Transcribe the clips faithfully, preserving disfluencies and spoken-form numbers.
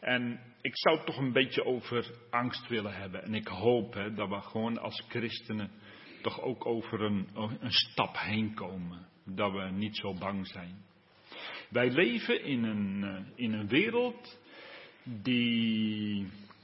En ik zou het toch een beetje over angst willen hebben. En ik hoop hè, dat we gewoon als christenen toch ook over een, een stap heen komen. Dat we niet zo bang zijn. Wij leven in een, in een wereld die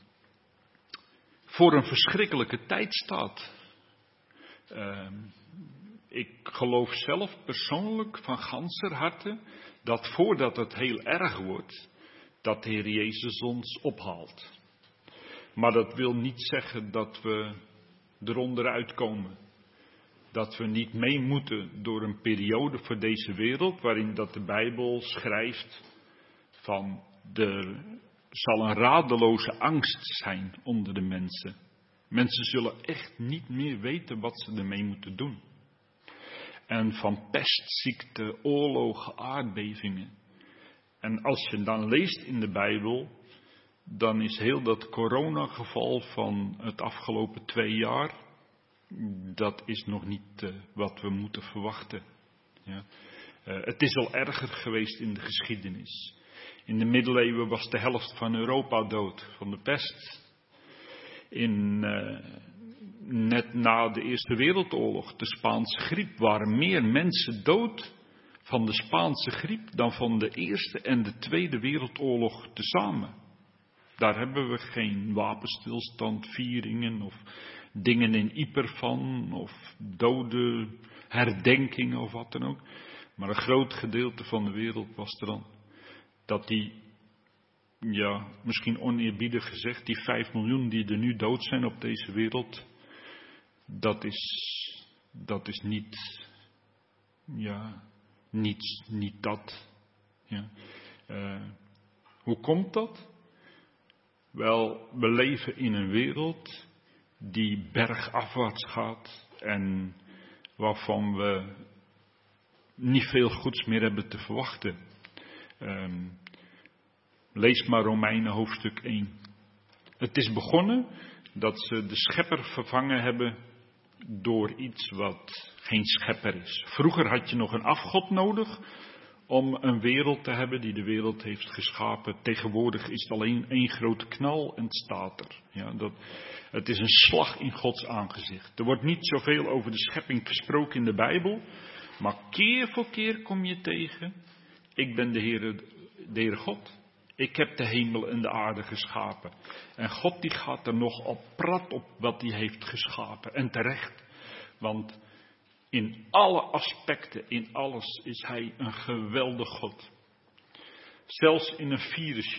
voor een verschrikkelijke tijd staat. Uh, ik geloof zelf persoonlijk van ganser harte dat voordat het heel erg wordt, dat de Heer Jezus ons ophaalt. Maar dat wil niet zeggen dat we eronder uitkomen. Dat we niet mee moeten door een periode voor deze wereld, waarin dat de Bijbel schrijft van er zal een radeloze angst zijn onder de mensen. Mensen zullen echt niet meer weten wat ze ermee moeten doen. En van pest, ziekte, oorlogen, aardbevingen. En als je dan leest in de Bijbel, dan is heel dat coronageval van het afgelopen twee jaar, dat is nog niet uh, wat we moeten verwachten. Ja. Uh, het is al erger geweest in de geschiedenis. In de middeleeuwen was de helft van Europa dood van de pest. In, uh, net na de Eerste Wereldoorlog, de Spaanse griep, waren meer mensen dood van de Spaanse griep dan van de Eerste en de Tweede Wereldoorlog tezamen. Daar hebben we geen wapenstilstand, vieringen of dingen in Yper van, of dode herdenkingen of wat dan ook. Maar een groot gedeelte van de wereld was er dan. Dat die, ja, misschien oneerbiedig gezegd, die vijf miljoen die er nu dood zijn op deze wereld, dat is, dat is niet, ja, niet, niet dat. Ja. Uh, hoe komt dat? Wel, we leven in een wereld die bergafwaarts gaat en waarvan we niet veel goeds meer hebben te verwachten. Um, lees maar Romeinen hoofdstuk één. Het is begonnen dat ze de schepper vervangen hebben door iets wat geen schepper is. Vroeger had je nog een afgod nodig om een wereld te hebben die de wereld heeft geschapen. Tegenwoordig is het alleen één grote knal en het staat er. Ja, dat, het is een slag in Gods aangezicht. Er wordt niet zoveel over de schepping gesproken in de Bijbel. Maar keer voor keer kom je tegen. Ik ben de Heere, de Heere God. Ik heb de hemel en de aarde geschapen. En God die gaat er nog op prat op wat hij heeft geschapen. En terecht. Want in alle aspecten, in alles is hij een geweldig God. Zelfs in een virusje.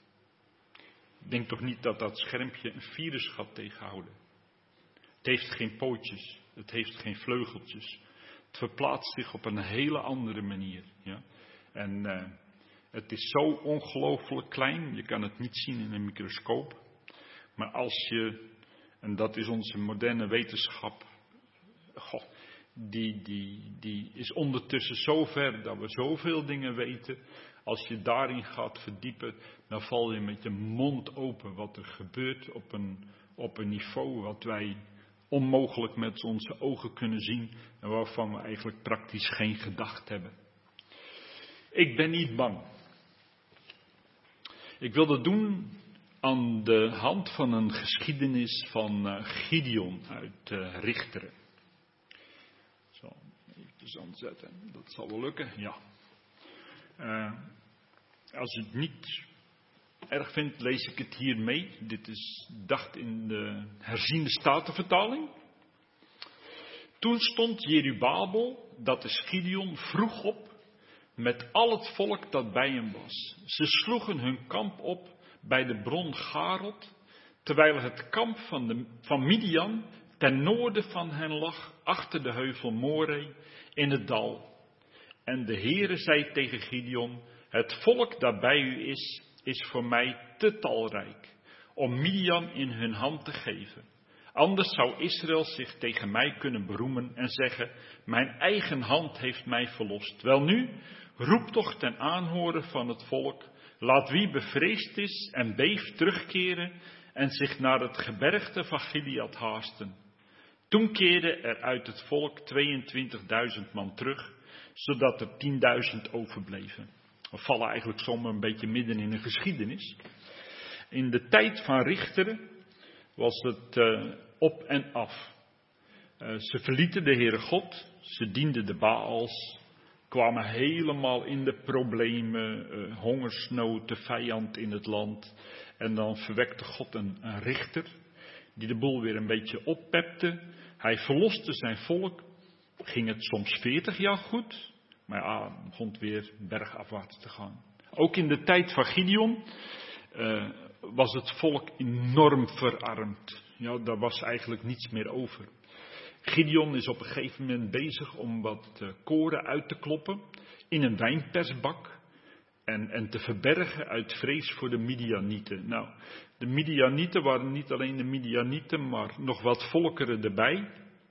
Ik denk toch niet dat dat schermpje een virus gaat tegenhouden. Het heeft geen pootjes. Het heeft geen vleugeltjes. Het verplaatst zich op een hele andere manier. Ja? En uh, het is zo ongelooflijk klein. Je kan het niet zien in een microscoop. Maar als je, en dat is onze moderne wetenschap. Goh, die, die, die is ondertussen zo ver dat we zoveel dingen weten. Als je daarin gaat verdiepen, dan val je met je mond open wat er gebeurt op een, op een niveau wat wij onmogelijk met onze ogen kunnen zien en waarvan we eigenlijk praktisch geen gedacht hebben. Ik ben niet bang. Ik wil dat doen aan de hand van een geschiedenis van uh, Gideon uit uh, Richteren. Zo, even aanzetten. Dat zal wel lukken, ja. Uh, als u het niet erg vindt, lees ik het hier mee. Dit is dacht in de herziende statenvertaling. Toen stond Jerubabel, dat is Gideon, vroeg op met al het volk dat bij hem was. Ze sloegen hun kamp op bij de bron Garot, terwijl het kamp van, de, van Midian ten noorden van hen lag, achter de heuvel More in het dal. En de Heere zei tegen Gideon: het volk dat bij u is, is voor mij te talrijk om Midian in hun hand te geven. Anders zou Israël zich tegen mij kunnen beroemen en zeggen: mijn eigen hand heeft mij verlost. Welnu, roep toch ten aanhoren van het volk, laat wie bevreesd is en beeft terugkeren en zich naar het gebergte van Gilead haasten. Toen keerde er uit het volk tweeëntwintigduizend man terug, zodat er tienduizend overbleven. We vallen eigenlijk zomaar een beetje midden in een geschiedenis. In de tijd van richteren was het uh, op en af. Uh, ze verlieten de Heere God, ze dienden de Baals, kwamen helemaal in de problemen, uh, hongersnood, de vijand in het land. En dan verwekte God een, een richter die de boel weer een beetje oppepte. Hij verloste zijn volk. Ging het soms veertig jaar goed, maar ja, begon het weer bergafwaarts te gaan. Ook in de tijd van Gideon uh, was het volk enorm verarmd. Ja, daar was eigenlijk niets meer over. Gideon is op een gegeven moment bezig om wat uh, koren uit te kloppen in een wijnpersbak en, en te verbergen uit vrees voor de Midianieten. Nou, de Midianieten waren niet alleen de Midianieten, maar nog wat volkeren erbij.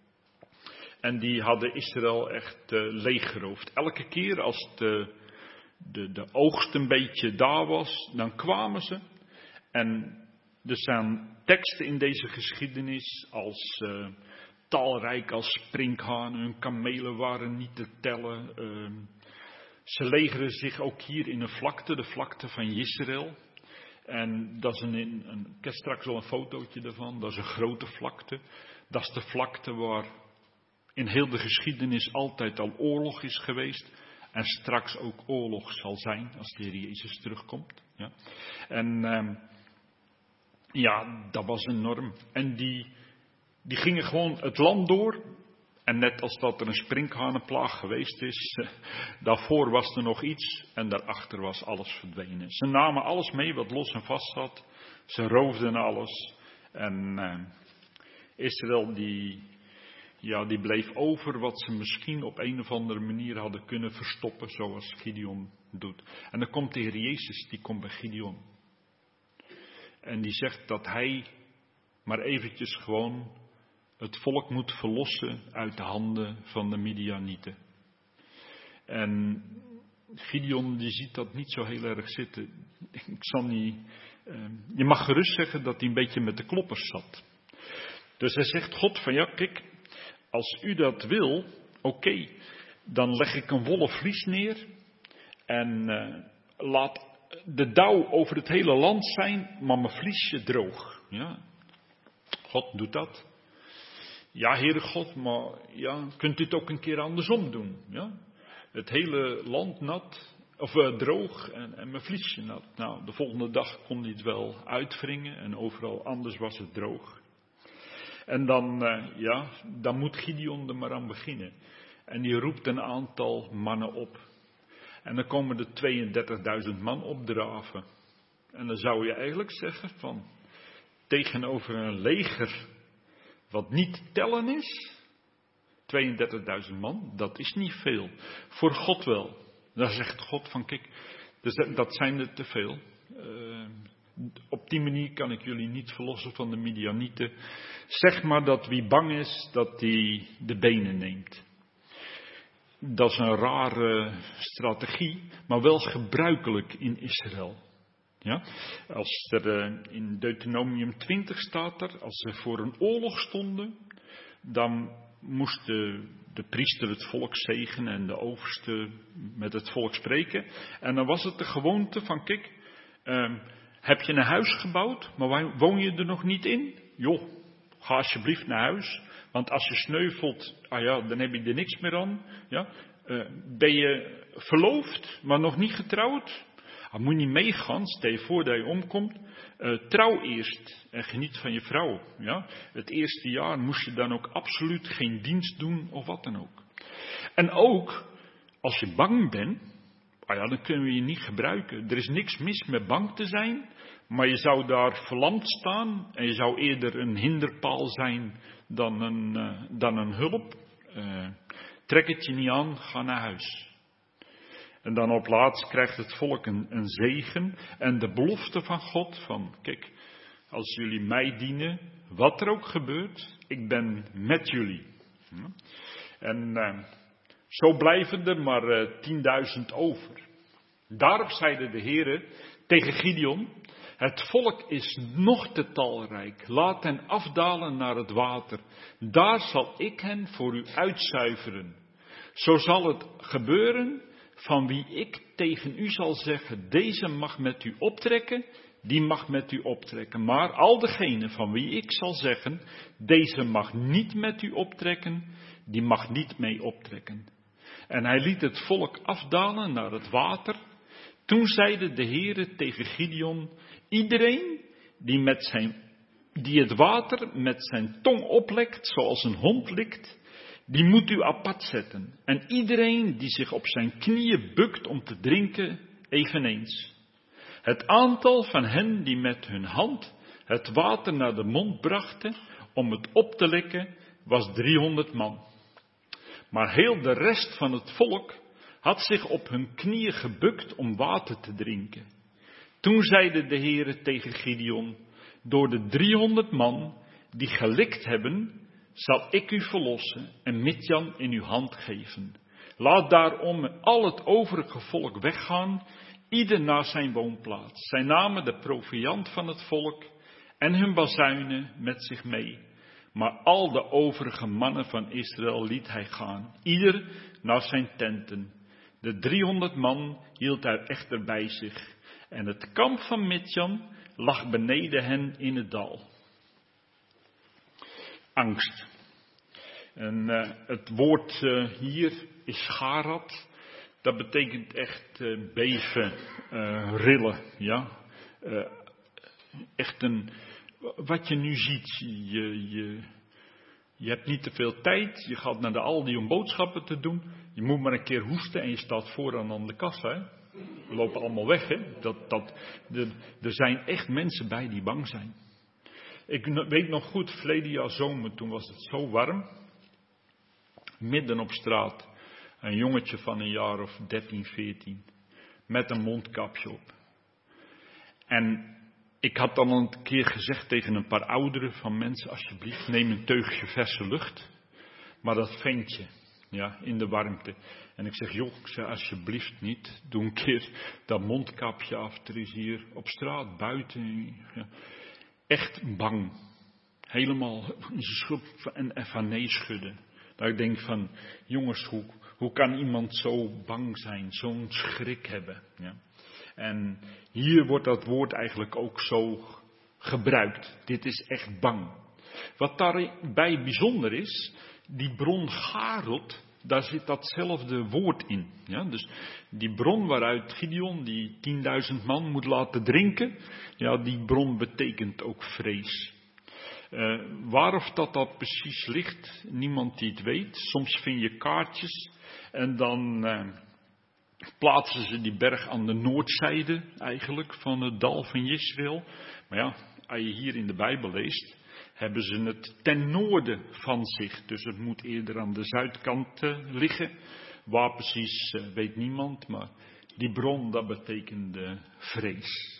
En die hadden Israël echt uh, leeggeroofd. Elke keer als de, de, de oogst een beetje daar was, dan kwamen ze. En er staan teksten in deze geschiedenis als uh, talrijk als sprinkhanen. Hun kamelen waren niet te tellen. Uh, ze legeren zich ook hier in een vlakte, de vlakte van Israël. En dat is een, een, ik heb straks wel een fotootje ervan. Dat is een grote vlakte. Dat is de vlakte waar in heel de geschiedenis altijd al oorlog is geweest. En straks ook oorlog zal zijn als de Heer Jezus terugkomt. Ja. En uh, ja, dat was enorm. En die, die gingen gewoon het land door. En net als dat er een sprinkhanenplaag geweest is, uh, daarvoor was er nog iets en daarachter was alles verdwenen. Ze namen alles mee wat los en vast zat. Ze roofden alles. En uh, Israël die, ja, die bleef over wat ze misschien op een of andere manier hadden kunnen verstoppen, zoals Gideon doet. En dan komt de Heer Jezus, die komt bij Gideon. En die zegt dat hij maar eventjes gewoon het volk moet verlossen uit de handen van de Midianieten. En Gideon die ziet dat niet zo heel erg zitten. Ik zal niet, uh, je mag gerust zeggen dat hij een beetje met de kloppers zat. Dus hij zegt God van ja, kijk, als u dat wil, oké, okay, dan leg ik een wollen vlies neer en uh, laat de dauw over het hele land zijn, maar mijn vliesje droog. Ja. God doet dat. Ja, Heere God, maar ja, kunt u het ook een keer andersom doen? Ja? Het hele land nat, of uh, droog en, en mijn vliesje nat. Nou, de volgende dag kon hij het wel uitwringen en overal anders was het droog. En dan, uh, ja, dan moet Gideon er maar aan beginnen. En die roept een aantal mannen op. En dan komen er tweeëndertigduizend man opdraven. En dan zou je eigenlijk zeggen van, tegenover een leger wat niet te tellen is, tweeëndertigduizend man, dat is niet veel. Voor God wel. Dan zegt God van, kijk, dus dat zijn er te veel. Uh, op die manier kan ik jullie niet verlossen van de Midianieten. Zeg maar dat wie bang is, dat die de benen neemt. Dat is een rare strategie, maar wel gebruikelijk in Israël. Ja? Als er uh, in Deuteronomium twintig staat er, als ze voor een oorlog stonden, dan moest de, de priester het volk zegenen en de overste met het volk spreken. En dan was het de gewoonte van, kijk, uh, heb je een huis gebouwd, maar woon je er nog niet in? Joh, ga alsjeblieft naar huis, want als je sneuvelt, ah ja, dan heb je er niks meer aan. Ja? Uh, ben je verloofd, maar nog niet getrouwd? Ah, moet je niet meegaan, stel je voor dat je omkomt. Uh, trouw eerst en geniet van je vrouw. Ja? Het eerste jaar moest je dan ook absoluut geen dienst doen of wat dan ook. En ook, als je bang bent, ah ja, dan kunnen we je niet gebruiken. Er is niks mis met bang te zijn, maar je zou daar verlamd staan en je zou eerder een hinderpaal zijn dan een, uh, dan een hulp. Uh, trek het je niet aan, ga naar huis. En dan op laatst krijgt het volk een, een zegen en de belofte van God van, kijk, als jullie mij dienen, wat er ook gebeurt, ik ben met jullie. En uh, zo blijven er maar uh, tienduizend over. Daarop zeide de Heere tegen Gideon, het volk is nog te talrijk, laat hen afdalen naar het water. Daar zal ik hen voor u uitzuiveren. Zo zal het gebeuren van wie ik tegen u zal zeggen, deze mag met u optrekken, die mag met u optrekken. Maar al degene van wie ik zal zeggen, deze mag niet met u optrekken, die mag niet mee optrekken. En hij liet het volk afdalen naar het water. Toen zeide de Heere tegen Gideon, iedereen die, met zijn, die het water met zijn tong oplekt, zoals een hond likt, die moet u apart zetten. En iedereen die zich op zijn knieën bukt om te drinken, eveneens. Het aantal van hen die met hun hand het water naar de mond brachten om het op te likken, was driehonderd man. Maar heel de rest van het volk had zich op hun knieën gebukt om water te drinken. Toen zeide de Heere tegen Gideon, door de driehonderd man die gelikt hebben, zal ik u verlossen en Midjan in uw hand geven. Laat daarom al het overige volk weggaan, ieder naar zijn woonplaats. Zij namen de proviand van het volk en hun bazuinen met zich mee. Maar al de overige mannen van Israël liet hij gaan, ieder naar zijn tenten. De driehonderd man hield hij echter bij zich. En het kamp van Midjan lag beneden hen in het dal. Angst. En uh, het woord uh, hier is Garad. Dat betekent echt uh, beven, uh, rillen. Ja? Uh, echt een, wat je nu ziet. Je, je, je hebt niet te veel tijd. Je gaat naar de Aldi om boodschappen te doen. Je moet maar een keer hoesten en je staat vooraan aan de kassa. Hè? We lopen allemaal weg. Hè? Dat, dat, de, er zijn echt mensen bij die bang zijn. Ik weet nog goed, verleden jaar zomer, toen was het zo warm. Midden op straat. Een jongetje van een jaar of dertien, veertien. Met een mondkapje op. En ik had dan een keer gezegd tegen een paar ouderen van mensen, alsjeblieft neem een teugje verse lucht. Maar dat ventje, ja, in de warmte. En ik zeg, joh, ik zeg, alsjeblieft niet, doe een keer dat mondkapje af. Er is hier op straat, buiten, ja, echt bang. Helemaal en, en van nee schudden. Dat ik denk van, jongens, hoe, hoe kan iemand zo bang zijn, zo'n schrik hebben? Ja. En hier wordt dat woord eigenlijk ook zo gebruikt. Dit is echt bang. Wat daarbij bijzonder is, die bron Garot, daar zit datzelfde woord in. Ja, dus die bron waaruit Gideon die tienduizend man moet laten drinken, ja, die bron betekent ook vrees. Uh, waar of dat dat precies ligt, niemand die het weet. Soms vind je kaartjes en dan uh, plaatsen ze die berg aan de noordzijde eigenlijk van het dal van Jezreel. Maar ja, als je hier in de Bijbel leest, hebben ze het ten noorden van zich. Dus het moet eerder aan de zuidkant uh, liggen. Waar precies uh, weet niemand, maar die bron dat betekende vrees.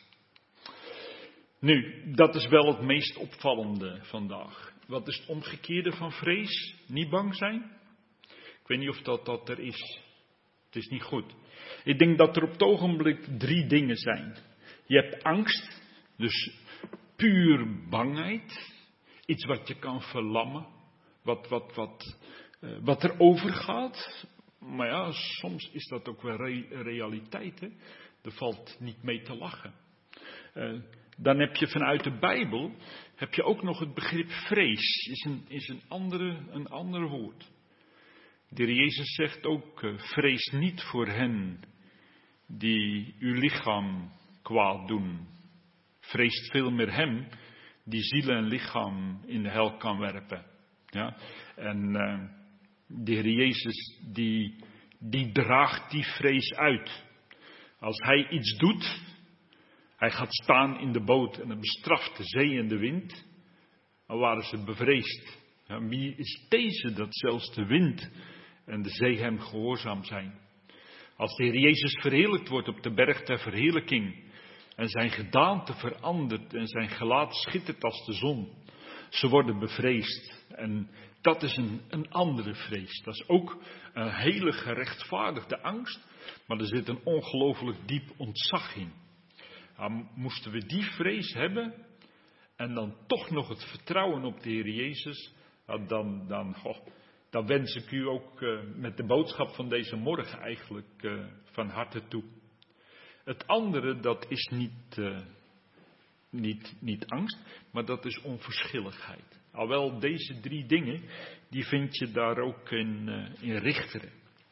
Nu, dat is wel het meest opvallende vandaag. Wat is het omgekeerde van vrees? Niet bang zijn? Ik weet niet of dat, dat er is. Het is niet goed. Ik denk dat er op het ogenblik drie dingen zijn. Je hebt angst, dus puur bangheid. Iets wat je kan verlammen. Wat, wat, wat, uh, wat er overgaat. Maar ja, soms is dat ook wel re- realiteit. Hè? Er valt niet mee te lachen. Uh, Dan heb je vanuit de Bijbel, heb je ook nog het begrip vrees, is een, is een, andere, een ander woord. De Heer Jezus zegt ook, uh, vrees niet voor hen die uw lichaam kwaad doen. Vreest veel meer hem die ziel en lichaam in de hel kan werpen. Ja? En uh, de Heer Jezus die, die draagt die vrees uit. Als hij iets doet, hij gaat staan in de boot en hij bestraft de zee en de wind. Dan waren ze bevreesd. Ja, wie is deze dat zelfs de wind en de zee hem gehoorzaam zijn? Als de Heer Jezus verheerlijkt wordt op de berg der verheerlijking en zijn gedaante verandert en zijn gelaat schittert als de zon. Ze worden bevreesd en dat is een, een andere vrees. Dat is ook een hele gerechtvaardigde angst, maar er zit een ongelooflijk diep ontzag in. Dan moesten we die vrees hebben en dan toch nog het vertrouwen op de Heer Jezus, dan, dan, oh, dan wens ik u ook uh, met de boodschap van deze morgen eigenlijk uh, van harte toe. Het andere, dat is niet uh, niet, niet angst, maar dat is onverschilligheid. Alwel, deze drie dingen, die vind je daar ook in, uh, in Richteren.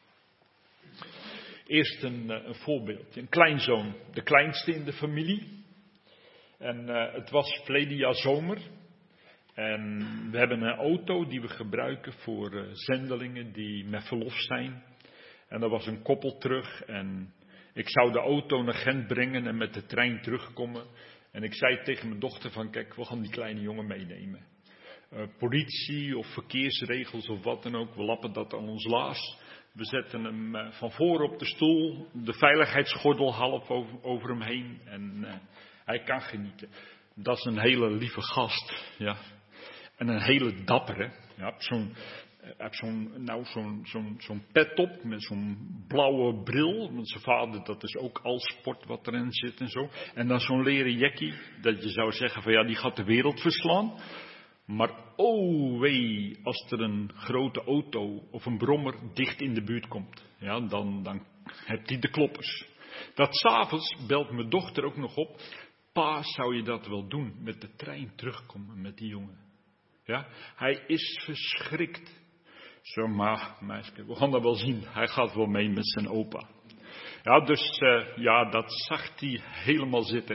Eerst een, uh, een voorbeeld. Een kleinzoon, de kleinste in de familie. En uh, het was verleden jaar zomer. En we hebben een auto die we gebruiken voor uh, zendelingen die met verlof zijn. En er was een koppel terug en ik zou de auto naar Gent brengen en met de trein terugkomen. En ik zei tegen mijn dochter van, kijk, we gaan die kleine jongen meenemen. Uh, politie of verkeersregels of wat dan ook, we lappen dat aan ons laars. We zetten hem uh, van voor op de stoel, de veiligheidsgordel half over, over hem heen en uh, hij kan genieten. Dat is een hele lieve gast, ja. En een hele dappere. Ja, zo'n, heb zo'n, nou, zo'n, zo'n, zo'n pet op met zo'n blauwe bril. Want zijn vader, dat is ook al sport wat erin zit en zo. En dan zo'n leren jackie, dat je zou zeggen van ja, die gaat de wereld verslaan. Maar oh wee, als er een grote auto of een brommer dicht in de buurt komt. Ja, dan, dan hebt hij de kloppers. Dat 's avonds belt mijn dochter ook nog op. Pa, zou je dat wel doen? Met de trein terugkomen met die jongen. Ja, hij is verschrikt. Zo, maar meisje, we gaan dat wel zien. Hij gaat wel mee met zijn opa. Ja, dus uh, ja, dat zag hij helemaal zitten.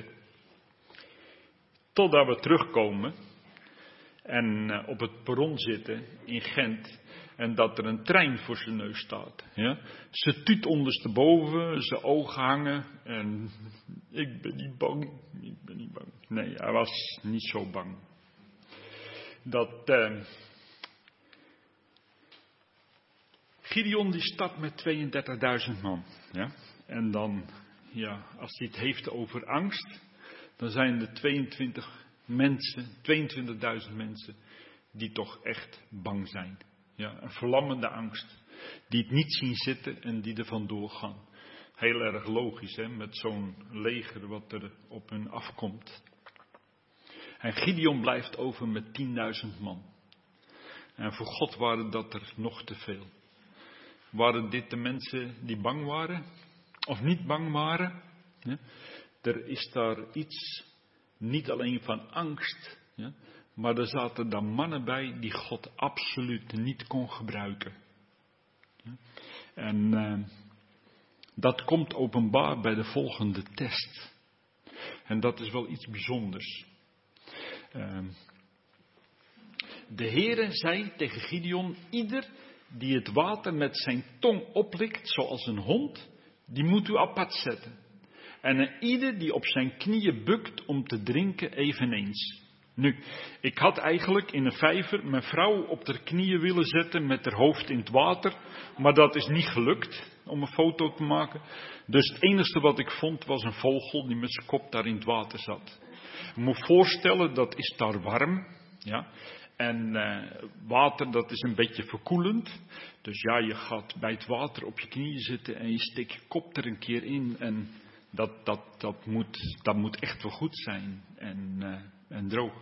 Totdat we terugkomen en uh, op het perron zitten in Gent. En dat er een trein voor zijn neus staat. Ja. Ze tuut ondersteboven, zijn ogen hangen. En ik ben niet bang. Ik ben niet bang. Nee, hij was niet zo bang. Dat uh, Gideon die start met tweeëndertigduizend man. Ja. En dan, ja, als hij het heeft over angst. Dan zijn er tweeëntwintig mensen, tweeëntwintigduizend mensen die toch echt bang zijn. Ja, een verlammende angst. Die het niet zien zitten en die er vandoor gaan. Heel erg logisch, hè, met zo'n leger wat er op hun afkomt. En Gideon blijft over met tienduizend man. En voor God waren dat er nog te veel. Waren dit de mensen die bang waren? Of niet bang waren? Ja? Er is daar iets, niet alleen van angst, ja? Maar er zaten dan mannen bij die God absoluut niet kon gebruiken. Ja? En uh, dat komt openbaar bij de volgende test. En dat is wel iets bijzonders. Uh, de Heere zei tegen Gideon, ieder die het water met zijn tong oplikt, zoals een hond, die moet u apart zetten. En een ieder die op zijn knieën bukt om te drinken eveneens. Nu, ik had eigenlijk in een vijver mijn vrouw op haar knieën willen zetten met haar hoofd in het water. Maar dat is niet gelukt om een foto te maken. Dus het enige wat ik vond was een vogel die met zijn kop daar in het water zat. Je moet voorstellen, dat is daar warm. Ja. En uh, water, dat is een beetje verkoelend. Dus ja, je gaat bij het water op je knieën zitten en je steekt je kop er een keer in. En dat, dat, dat, moet, dat moet echt wel goed zijn en, uh, en droog.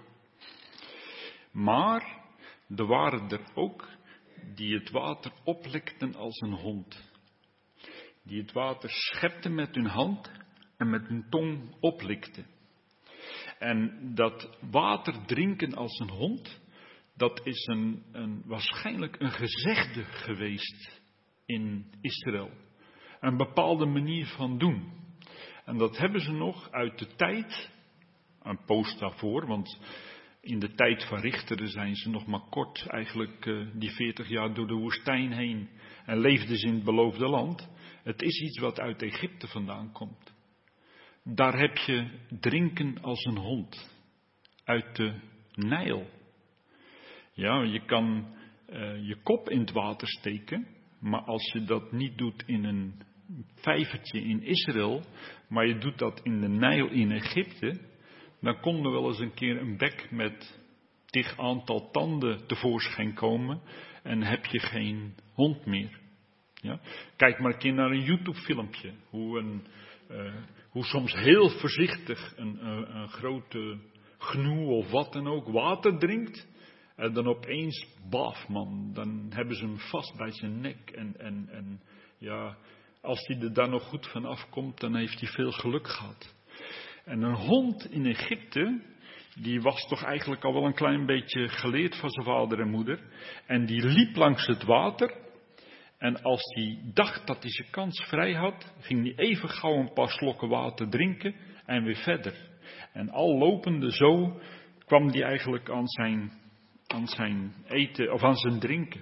Maar er waren er ook die het water oplikten als een hond. Die het water schepten met hun hand en met hun tong oplikten. En dat water drinken als een hond, dat is een, een, waarschijnlijk een gezegde geweest in Israël. Een bepaalde manier van doen. En dat hebben ze nog uit de tijd, een poos daarvoor, want in de tijd van Richteren zijn ze nog maar kort, eigenlijk uh, die veertig jaar door de woestijn heen. En leefden ze in het beloofde land. Het is iets wat uit Egypte vandaan komt. Daar heb je drinken als een hond. Uit de Nijl. Ja, je kan uh, je kop in het water steken. Maar als je dat niet doet in een vijvertje in Israël. Maar je doet dat in de Nijl in Egypte. Dan kon er wel eens een keer een bek met tig aantal tanden tevoorschijn komen. En heb je geen hond meer. Ja? Kijk maar een keer naar een YouTube filmpje. Hoe, een, uh, hoe soms heel voorzichtig een, een, een grote gnoe of wat dan ook water drinkt. En dan opeens, baf man, dan hebben ze hem vast bij zijn nek. En, en, en ja, als hij er dan nog goed van afkomt, dan heeft hij veel geluk gehad. En een hond in Egypte, die was toch eigenlijk al wel een klein beetje geleerd van zijn vader en moeder. En die liep langs het water. En als hij dacht dat hij zijn kans vrij had, ging hij even gauw een paar slokken water drinken en weer verder. En al lopende zo kwam hij eigenlijk aan zijn, aan zijn eten of aan zijn drinken.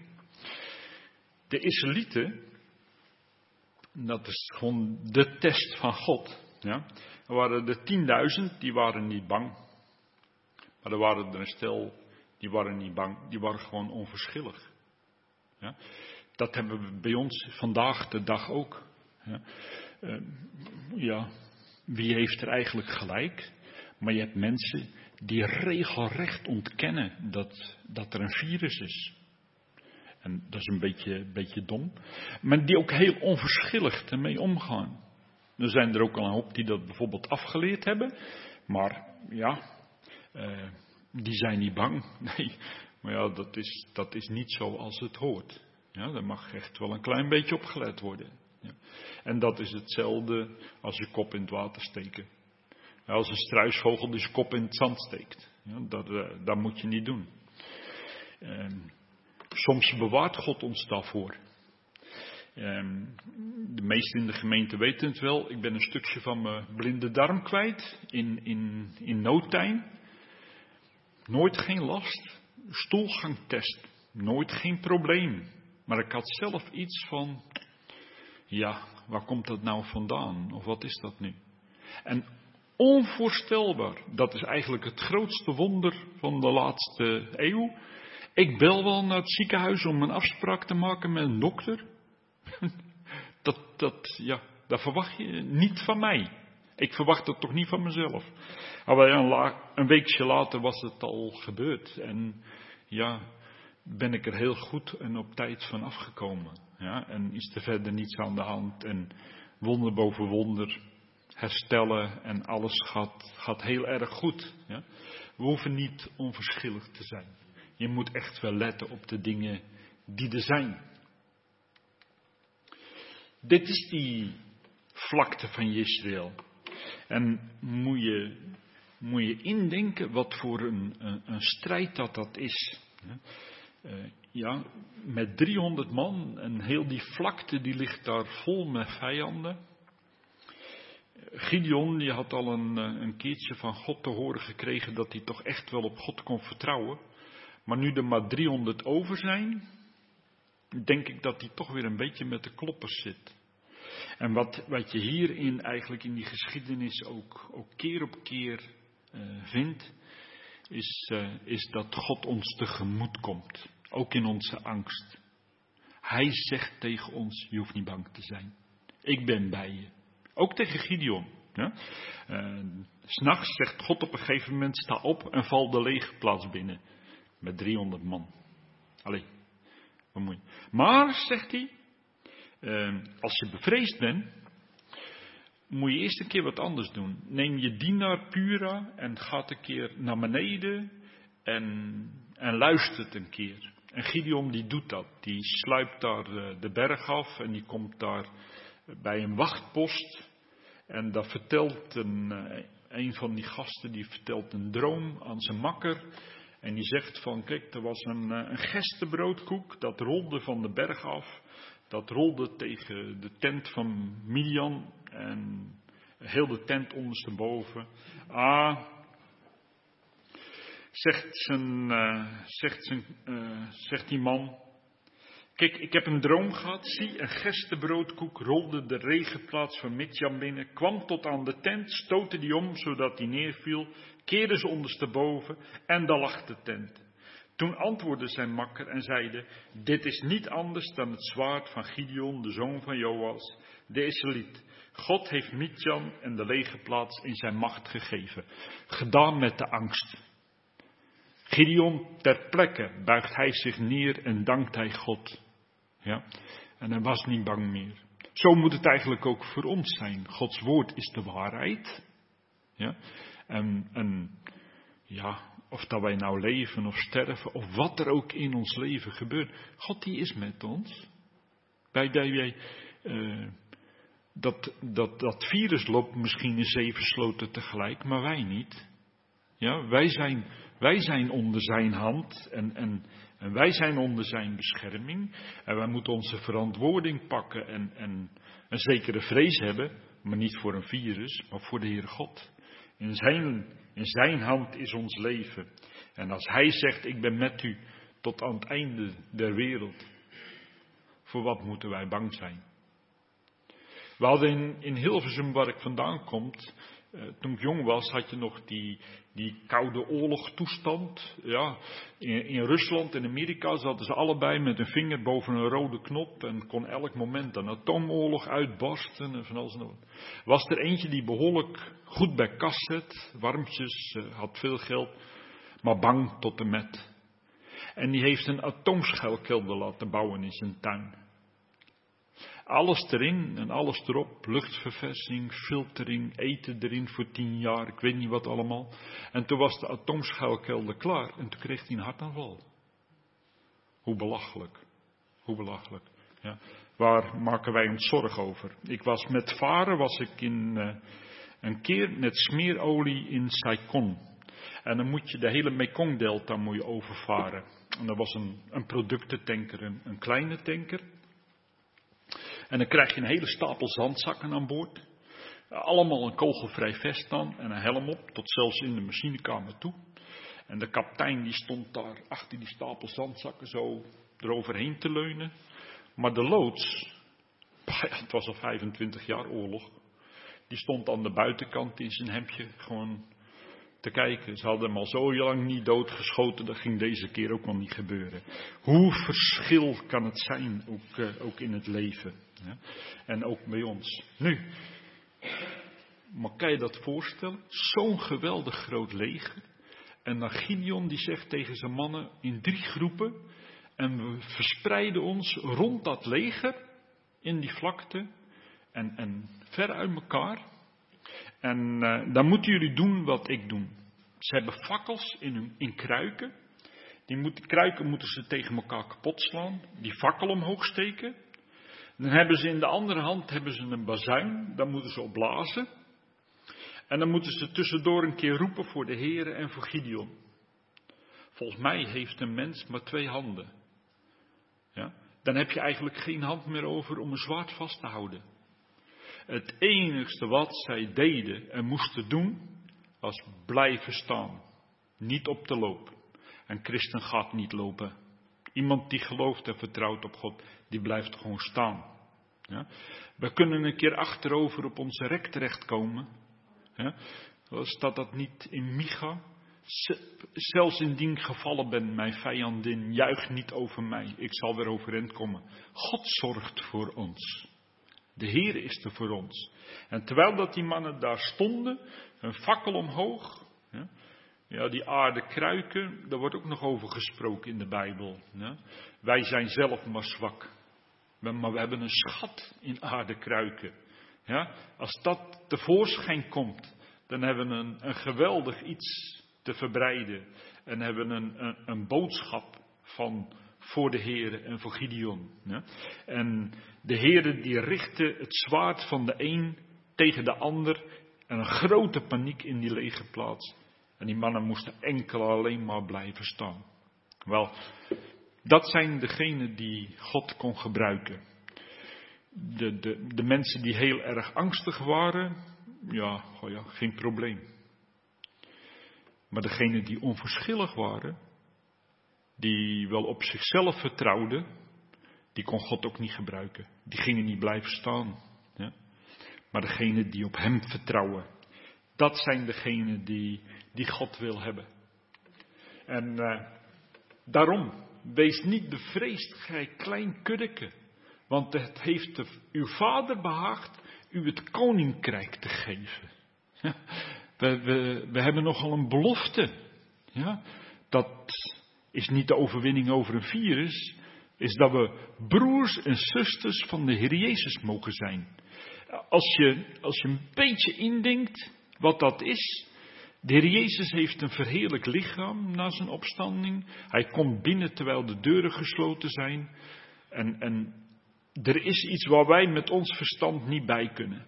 De Israëlieten, dat is gewoon de test van God. Ja. Er waren er tienduizend, die waren niet bang. Maar er waren er een stel, die waren niet bang, die waren gewoon onverschillig. Ja. Dat hebben we bij ons vandaag de dag ook. Ja. Uh, ja, wie heeft er eigenlijk gelijk? Maar je hebt mensen die regelrecht ontkennen dat, dat er een virus is. En dat is een beetje, beetje dom. Maar die ook heel onverschillig ermee omgaan. Er zijn er ook al een hoop die dat bijvoorbeeld afgeleerd hebben. Maar ja, uh, die zijn niet bang. Nee, maar ja, dat is, dat is niet zo als het hoort. Ja, daar mag echt wel een klein beetje op gelet worden. Ja. En dat is hetzelfde als je kop in het water steken. Ja, als een struisvogel die zijn kop in het zand steekt. Ja, dat, uh, dat moet je niet doen. Uh, soms bewaart God ons daarvoor. Uh, de meesten in de gemeente weten het wel. Ik ben een stukje van mijn blinde darm kwijt in, in, in no time. Nooit geen last. Stoelgangtest. Nooit geen probleem. Maar ik had zelf iets van, ja, waar komt dat nou vandaan? Of wat is dat nu? En onvoorstelbaar, dat is eigenlijk het grootste wonder van de laatste eeuw. Ik bel wel naar het ziekenhuis om een afspraak te maken met een dokter. Dat, dat, ja, dat verwacht je niet van mij. Ik verwacht het toch niet van mezelf. Maar een, la- een weekje later was het al gebeurd. En ja, ben ik er heel goed en op tijd van afgekomen. Ja, en is er verder niets aan de hand. En wonder boven wonder herstellen en alles gaat, gaat heel erg goed. Ja. We hoeven niet onverschillig te zijn. Je moet echt wel letten op de dingen die er zijn. Dit is die vlakte van Jezreel. En moet je, moet je indenken wat voor een, een, een strijd dat dat is. Ja. Uh, ja, met driehonderd man en heel die vlakte die ligt daar vol met vijanden. Gideon die had al een, een keertje van God te horen gekregen dat hij toch echt wel op God kon vertrouwen. Maar nu er maar driehonderd over zijn, denk ik dat hij toch weer een beetje met de kloppers zit. En wat, wat je hierin eigenlijk in die geschiedenis ook, ook keer op keer uh, vindt, is, uh, is dat God ons tegemoet komt. Ook in onze angst. Hij zegt tegen ons, je hoeft niet bang te zijn. Ik ben bij je. Ook tegen Gideon. Ja? Uh, 's Nachts zegt God op een gegeven moment, sta op en val de legerplaats binnen. Met driehonderd man. Allee, wat moet je. Maar, zegt hij, uh, als je bevreesd bent, moet je eerst een keer wat anders doen. Neem je dienaar Pura en gaat een keer naar beneden en, en luistert een keer. En Gideon die doet dat. Die sluipt daar de berg af en die komt daar bij een wachtpost. En daar vertelt een, een van die gasten, die vertelt een droom aan zijn makker. En die zegt van, kijk, er was een, een gerstebroodkoek, dat rolde van de berg af. Dat rolde tegen de tent van Midian en heel de tent ondersteboven. Ah, zegt, zijn, uh, zegt, zijn, uh, zegt die man, kijk, ik heb een droom gehad. Zie, een gerstebroodkoek rolde de regenplaats van Midian binnen, kwam tot aan de tent, stootte die om zodat die neerviel, keerde ze ondersteboven en daar lag de tent. Toen antwoordde zijn makker en zeide, dit is niet anders dan het zwaard van Gideon, de zoon van Joas, de Israëliet. God heeft Midian en de legerplaats in zijn macht gegeven. Gedaan met de angst. Gideon ter plekke buigt hij zich neer en dankt hij God. Ja? En hij was niet bang meer. Zo moet het eigenlijk ook voor ons zijn. Gods woord is de waarheid. Ja? En, en ja, of dat wij nou leven of sterven, of wat er ook in ons leven gebeurt. God die is met ons. Bij dat wij uh, Dat, dat, dat virus loopt misschien in zeven sloten tegelijk, maar wij niet. Ja, wij zijn, wij zijn onder zijn hand en, en, en wij zijn onder zijn bescherming. En wij moeten onze verantwoording pakken en, en een zekere vrees hebben, maar niet voor een virus, maar voor de Heere God. In zijn, in zijn hand is ons leven. En als hij zegt, ik ben met u tot aan het einde der wereld, voor wat moeten wij bang zijn? We hadden in, in Hilversum, waar ik vandaan kom, uh, toen ik jong was, had je nog die, die koude oorlogstoestand. Ja, in, in Rusland en Amerika zaten ze allebei met een vinger boven een rode knop en kon elk moment een atoomoorlog uitbarsten en van alles en nog wat. Was er eentje die behoorlijk goed bij kas zat, warmtjes, uh, had veel geld, maar bang tot en met. En die heeft een atoomschuilkelder laten bouwen in zijn tuin. Alles erin en alles erop, luchtverversing, filtering, eten erin voor tien jaar, ik weet niet wat allemaal. En toen was de atoomschuilkelder klaar en toen kreeg hij een hartaanval. Hoe belachelijk, hoe belachelijk. Ja. Waar maken wij ons zorgen over? Ik was met varen, was ik in uh, een keer met smeerolie in Saigon. En dan moet je de hele Mekongdelta moet je overvaren. En dat was een, een productentanker, een, een kleine tanker. En dan krijg je een hele stapel zandzakken aan boord. Allemaal een kogelvrij vest aan en een helm op, tot zelfs in de machinekamer toe. En de kapitein die stond daar achter die stapel zandzakken zo eroverheen te leunen. Maar de loods, het was al vijfentwintig jaar oorlog, die stond aan de buitenkant in zijn hemdje gewoon te kijken. Ze hadden hem al zo lang niet doodgeschoten, dat ging deze keer ook nog niet gebeuren. Hoe verschil kan het zijn, ook, uh, ook in het leven. Ja? En ook bij ons. Nu, maar kan je dat voorstellen? Zo'n geweldig groot leger. En dan Gideon die zegt tegen zijn mannen in drie groepen. En we verspreiden ons rond dat leger in die vlakte. En, en ver uit elkaar. En uh, dan moeten jullie doen wat ik doe. Ze hebben fakkels in, hun, in kruiken. Die moet, kruiken moeten ze tegen elkaar kapot slaan. Die fakkel omhoog steken. Dan hebben ze in de andere hand hebben ze een bazuin. Daar moeten ze op blazen. En dan moeten ze tussendoor een keer roepen voor de Heere en voor Gideon. Volgens mij heeft een mens maar twee handen. Ja? Dan heb je eigenlijk geen hand meer over om een zwaard vast te houden. Het enigste wat zij deden en moesten doen, was blijven staan. Niet op te lopen. Een christen gaat niet lopen. Iemand die gelooft en vertrouwt op God, die blijft gewoon staan. Ja? We kunnen een keer achterover op onze rek terechtkomen. Ja? Staat dat niet in Micha? Zelfs indien gevallen ben, mijn vijandin, juich niet over mij. Ik zal weer overeind komen. God zorgt voor ons. De Heer is er voor ons. En terwijl dat die mannen daar stonden, een fakkel omhoog. Ja, ja die aarde kruiken, daar wordt ook nog over gesproken in de Bijbel. Ja. Wij zijn zelf maar zwak. Maar we hebben een schat in aarde kruiken. Ja, als dat tevoorschijn komt, dan hebben we een, een geweldig iets te verbreiden. En hebben we een, een, een boodschap van voor de Heere en voor Gideon. Ja. En de Heere die richtte het zwaard van de een tegen de ander. En een grote paniek in die legerplaats. En die mannen moesten enkel alleen maar blijven staan. Wel, dat zijn degenen die God kon gebruiken. De, de, de mensen die heel erg angstig waren, ja, oh ja, geen probleem. Maar degenen die onverschillig waren, die wel op zichzelf vertrouwden, die kon God ook niet gebruiken. Die gingen niet blijven staan. Ja? Maar degenen die op hem vertrouwen, dat zijn degenen die, die God wil hebben. En uh, daarom, wees niet bevreesd, gij klein kuddeke. Want het heeft de, uw vader behaagd u het koninkrijk te geven. Ja? We, we, we hebben nogal een belofte. Ja? Dat is niet de overwinning over een virus. Is dat we broers en zusters van de Heer Jezus mogen zijn. Als je, als je een beetje indenkt wat dat is. De Heer Jezus heeft een verheerlijk lichaam na zijn opstanding. Hij komt binnen terwijl de deuren gesloten zijn. En, en Er is iets waar wij met ons verstand niet bij kunnen.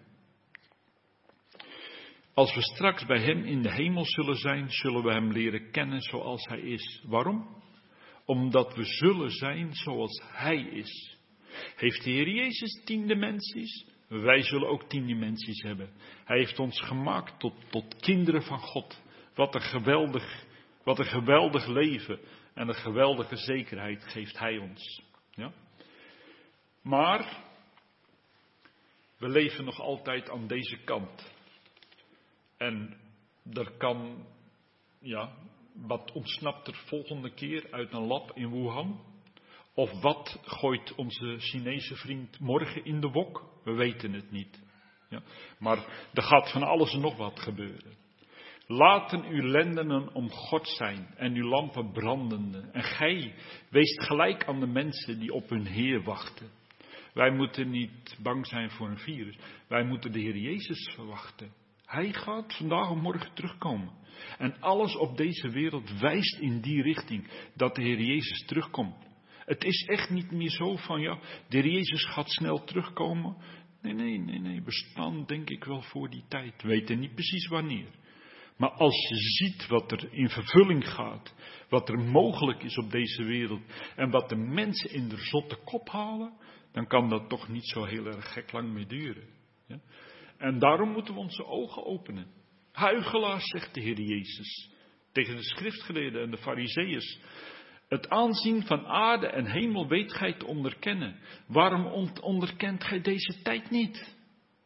Als we straks bij hem in de hemel zullen zijn, zullen we hem leren kennen zoals hij is. Waarom? Omdat we zullen zijn zoals hij is. Heeft de Heer Jezus tien dimensies? Wij zullen ook tien dimensies hebben. Hij heeft ons gemaakt tot, tot kinderen van God. Wat een geweldig, wat een geweldig leven en een geweldige zekerheid geeft hij ons. Ja? Maar we leven nog altijd aan deze kant. En er kan, ja, wat ontsnapt er volgende keer uit een lab in Wuhan? Of wat gooit onze Chinese vriend morgen in de wok? We weten het niet. Ja? Maar er gaat van alles en nog wat gebeuren. Laten uw lendenen om God zijn en uw lampen brandende. En gij, weest gelijk aan de mensen die op hun Heer wachten. Wij moeten niet bang zijn voor een virus. Wij moeten de Heer Jezus verwachten. Hij gaat vandaag of morgen terugkomen. En alles op deze wereld wijst in die richting dat de Heer Jezus terugkomt. Het is echt niet meer zo van, ja, de Heer Jezus gaat snel terugkomen. Nee, nee, nee, nee, we staan denk ik wel voor die tijd. We weten niet precies wanneer. Maar als je ziet wat er in vervulling gaat, wat er mogelijk is op deze wereld en wat de mensen in de zotte kop halen, dan kan dat toch niet zo heel erg gek lang meer duren. Ja? En daarom moeten we onze ogen openen. Huichelaars, zegt de Heer Jezus tegen de schriftgeleerden en de farizeeërs. Het aanzien van aarde en hemel weet gij te onderkennen. Waarom onderkent gij deze tijd niet?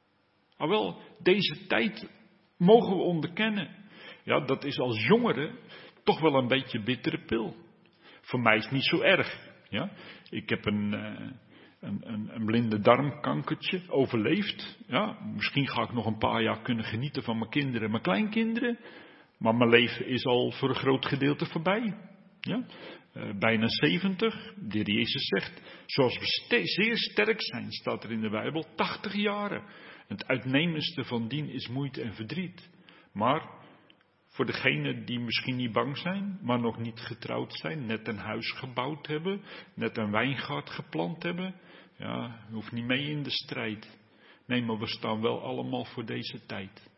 Ah wel, deze tijd mogen we onderkennen. Ja, dat is als jongere toch wel een beetje bittere pil. Voor mij is het niet zo erg. Ja? Ik heb een, uh, een, een, een blinde darmkankertje overleefd. Ja? Misschien ga ik nog een paar jaar kunnen genieten van mijn kinderen en mijn kleinkinderen. Maar mijn leven is al voor een groot gedeelte voorbij. Ja? Uh, bijna zeventig. De Heer Jezus zegt, zoals we steeds zeer sterk zijn, staat er in de Bijbel, tachtig jaren. Het uitnemendste van dien is moeite en verdriet. Maar voor degenen die misschien niet bang zijn, maar nog niet getrouwd zijn, net een huis gebouwd hebben, net een wijngaard geplant hebben, ja, je hoeft niet mee in de strijd. Nee, maar we staan wel allemaal voor deze tijd.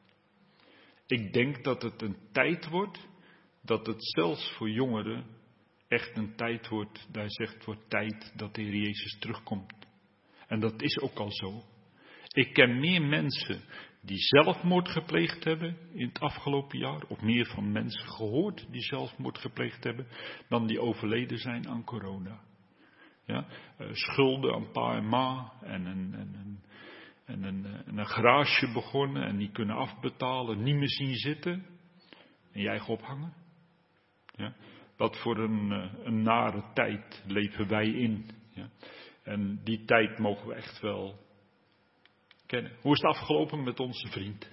Ik denk dat het een tijd wordt, dat het zelfs voor jongeren echt een tijd wordt, daar zegt het wordt tijd dat de Heer Jezus terugkomt. En dat is ook al zo. Ik ken meer mensen die zelfmoord gepleegd hebben in het afgelopen jaar, of meer van mensen gehoord die zelfmoord gepleegd hebben, dan die overleden zijn aan corona. Ja, uh, schulden aan pa en ma en een, en, een, en, een, en een garage begonnen en niet kunnen afbetalen, niet meer zien zitten en jij gaat ophangen. Ja, wat voor een, een nare tijd leven wij in. Ja. En die tijd mogen we echt wel kennen. Hoe is het afgelopen met onze vriend?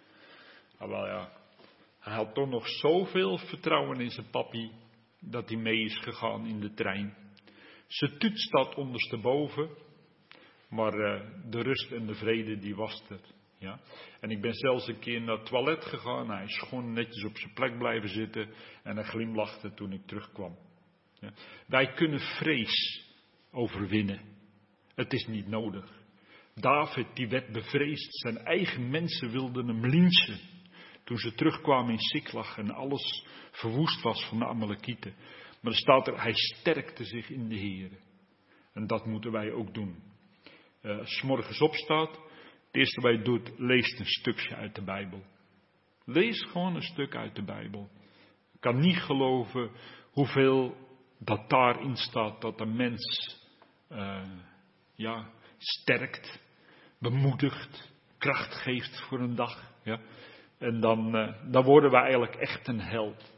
Ah, wel ja, hij had toch nog zoveel vertrouwen in zijn papi dat hij mee is gegaan in de trein. Zijn tuut staat ondersteboven, maar uh, de rust en de vrede die was er. Ja? En ik ben zelfs een keer naar het toilet gegaan. Hij is gewoon netjes op zijn plek blijven zitten en hij glimlachte toen ik terugkwam. Ja? Wij kunnen vrees overwinnen. Het is niet nodig. David die werd bevreesd. Zijn eigen mensen wilden hem lynchen. Toen ze terugkwamen in Siklag en alles verwoest was van de Amalekieten. Maar er staat er, hij sterkte zich in de Heer. En dat moeten wij ook doen. Uh, als je morgens opstaat, het eerste wat je doet, leest een stukje uit de Bijbel. Lees gewoon een stuk uit de Bijbel. Ik kan niet geloven hoeveel dat daarin staat, dat een mens uh, ja, sterkt, bemoedigt, kracht geeft voor een dag. Ja. En dan, uh, dan worden we eigenlijk echt een held.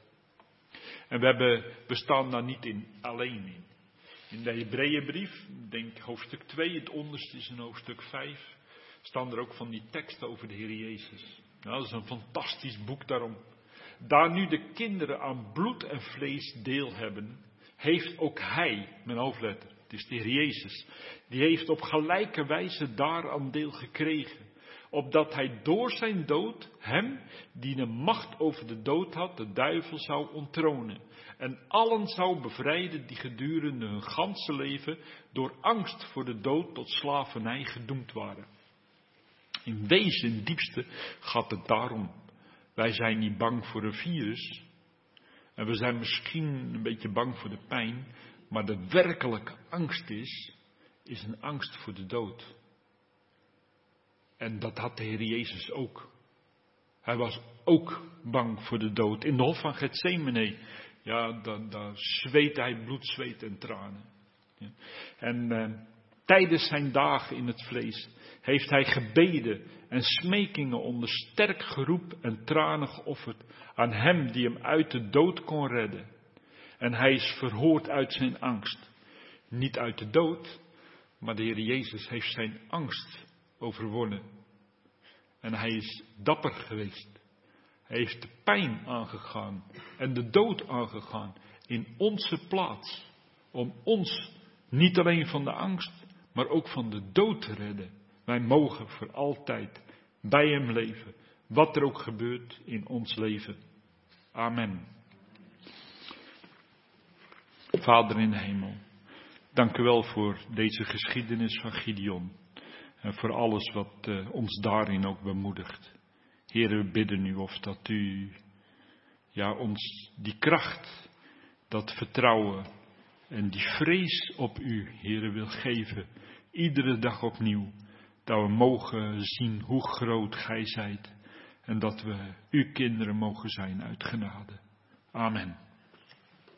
En we, hebben, we staan daar niet in, alleen in. In de Hebreeënbrief, denk hoofdstuk twee, het onderste is in hoofdstuk vijf, staan er ook van die teksten over de Heer Jezus. Nou, dat is een fantastisch boek daarom. Daar nu de kinderen aan bloed en vlees deel hebben, heeft ook hij, mijn hoofdletter, het is de Heer Jezus, die heeft op gelijke wijze daaraan deel gekregen. opdat hij door zijn dood hem, die de macht over de dood had, de duivel zou onttronen. En allen zou bevrijden die gedurende hun ganse leven door angst voor de dood tot slavernij gedoemd waren. In wezen, in het diepste, gaat het daarom. Wij zijn niet bang voor een virus. En we zijn misschien een beetje bang voor de pijn. Maar de werkelijke angst is, is een angst voor de dood. En dat had de Heer Jezus ook. Hij was ook bang voor de dood. In de hof van Getsemane, ja, daar, daar zweet hij bloed, zweet en tranen. Ja. En eh, tijdens zijn dagen in het vlees heeft hij gebeden en smekingen onder sterk geroep en tranen geofferd aan hem die hem uit de dood kon redden. En hij is verhoord uit zijn angst. Niet uit de dood, maar de Heer Jezus heeft zijn angst overwonnen. En hij is dapper geweest. Hij heeft de pijn aangegaan en de dood aangegaan in onze plaats. Om ons niet alleen van de angst, maar ook van de dood te redden. Wij mogen voor altijd bij hem leven, wat er ook gebeurt in ons leven. Amen. Vader in de hemel, dank u wel voor deze geschiedenis van Gideon. En voor alles wat uh, ons daarin ook bemoedigt. Heer, we bidden u of dat u ja, ons die kracht, dat vertrouwen en die vrees op u, Heer, wil geven. Iedere dag opnieuw. Dat we mogen zien hoe groot gij zijt. En dat we uw kinderen mogen zijn uit genade. Amen.